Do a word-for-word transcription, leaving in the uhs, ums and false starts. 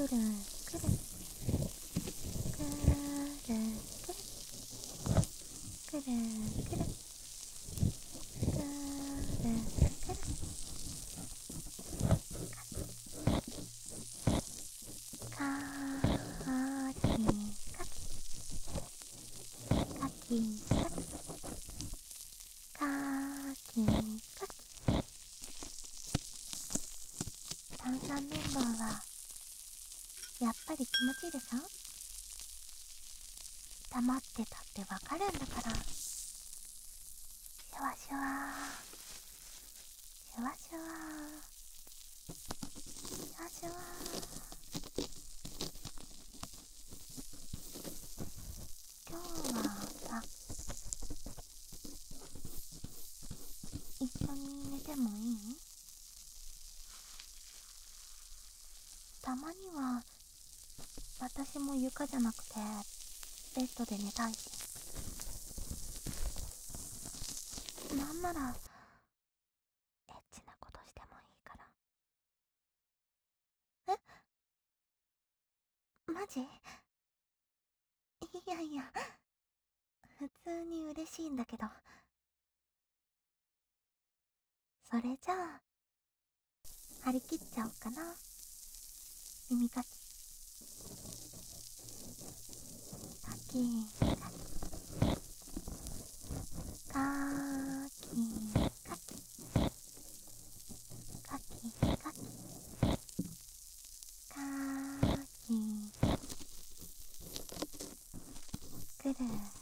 るくるくるくるくるくるくるくるくるかきかきかきかきかきかき。炭酸綿棒はやっぱり気持ちいいでしょ。黙ってたってわかるんだから。シュワシュワシュワシュワシュワシュワ。今日はさ、一緒に寝てもいい？たまには私も床じゃなくてベッドで寝たいし、なんならエッチなことしてもいいから。え、マジ？いやいや、普通に嬉しいんだけど。それじゃあ張り切っちゃおうかな。耳かきかきかきかきかきかきかきかきくる